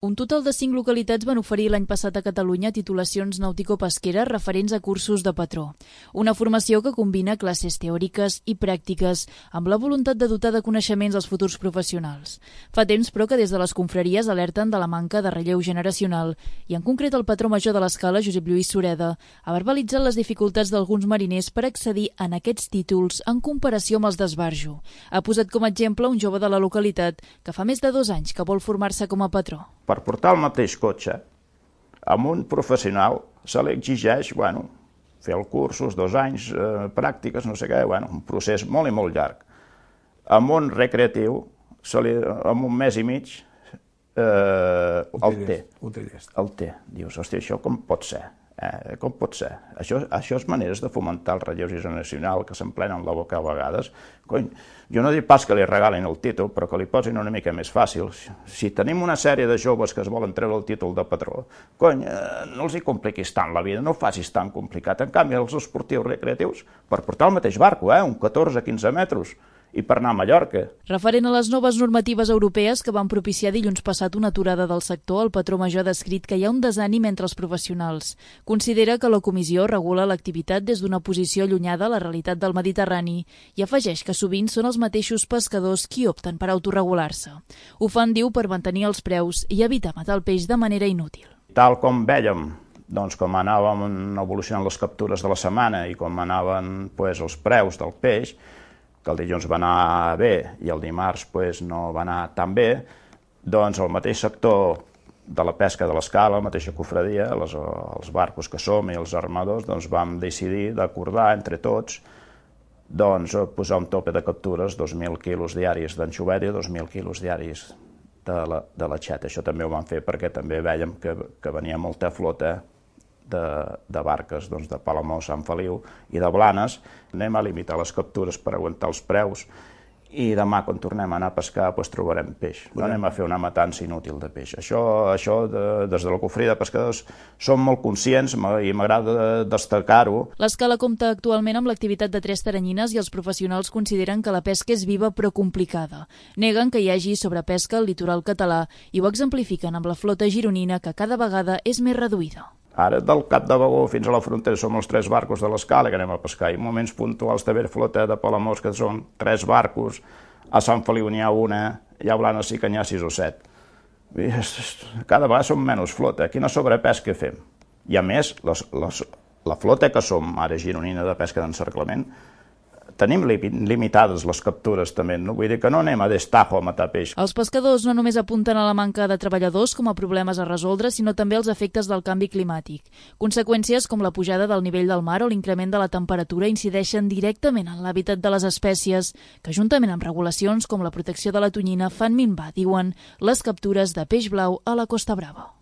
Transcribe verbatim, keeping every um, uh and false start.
Un total de cinc localitats van oferir l'any passat a Catalunya titulacions nàutico-pesqueres referents a cursos de patró. Una formació que combina classes teòriques i pràctiques amb la voluntat de dotar de coneixements als futurs professionals. Fa temps, però, que des de les confraries alerten de la manca de relleu generacional i, en concret, el patró major de l'escala, Josep Lluís Sureda, ha verbalitzat les dificultats d'alguns mariners per accedir en aquests títols en comparació amb els d'esbarjo. Ha posat com a exemple un jove de la localitat que fa més de dos anys que vol formar-se com a patró. Per portar el mateix cotxe, amb un professional se li exigeix, bueno, fer el cursos, dos anys, eh, pràctiques, no sé què, bueno, un procés molt i molt llarg. Amb un recreatiu, se li, en un mes i mig, eh, el té. El té. Dius, hòstia, això com pot ser? Eh, com pot ser? Això, això és maneres de fomentar el relleu generacional que s'emplenen la boca a vegades. Cony, jo no dic pas que li regalin el títol, però que li posin una mica més fàcil. Si tenim una sèrie de joves que es volen treure el títol de patró, cony, eh, no els hi compliquis tant la vida, no ho facis tan complicat. En canvi, els esportius recreatius, per portar el mateix barco, eh, un catorze a quinze metres, i per anar a Mallorca. Referent a les noves normatives europees que van propiciar dilluns passat una aturada del sector, el patró major ha descrit que hi ha un desànim entre els professionals. Considera que la comissió regula l'activitat des d'una posició allunyada a la realitat del Mediterrani i afegeix que sovint són els mateixos pescadors qui opten per autorregular-se. Ho fan, diu, per mantenir els preus i evitar matar el peix de manera inútil. Tal com vèiem, doncs, com anàvem evolucionant les captures de la setmana i com anaven pues, els preus del peix, que el dilluns va anar bé i el dimarts pues, no va anar tan bé, doncs el mateix sector de la pesca de l'escala, la mateixa cofradia, les, els barcos que som i els armadors, doncs vam decidir d'acordar entre tots doncs, posar un tope de captures, dos mil quilos diaris d'anxoveta i dos mil quilos diaris de la, de la xeta. Això també ho vam fer perquè també vèiem que, que venia molta flota De, de barques doncs, de Palamós, Sant Feliu i de Blanes. Anem a limitar les captures per aguantar els preus i demà, quan tornem a anar a pescar, doncs, trobarem peix. No anem a fer una matança inútil de peix. Això, això de, des de la cofradia de pescadors, som molt conscients i m'agrada destacar-ho. L'escala compta actualment amb l'activitat de tres taranyines i els professionals consideren que la pesca és viva però complicada. Neguen que hi hagi sobrepesca al litoral català i ho exemplifiquen amb la flota gironina, que cada vegada és més reduïda. Ara, del Cap de Bagó fins a la frontera, som els tres barcos de l'escala que anem a pescar. I en moments puntuals també flota de Palamós, que són tres barcos. A Sant Feliu n'hi ha una, i a Blanes sí que n'hi ha sis o set. Cada vegada som menys flota. Quina sobrepesca fem? I a més, les, les, la flota que som ara gironina de pesca d'encerclament, tenim limitades les captures també, no? Vull dir que no anem a destajo a matar peix. Els pescadors no només apunten a la manca de treballadors com a problemes a resoldre, sinó també als efectes del canvi climàtic. Conseqüències com la pujada del nivell del mar o l'increment de la temperatura incideixen directament en l'hàbitat de les espècies, que juntament amb regulacions com la protecció de la tonyina fan minvar, diuen, les captures de peix blau a la Costa Brava.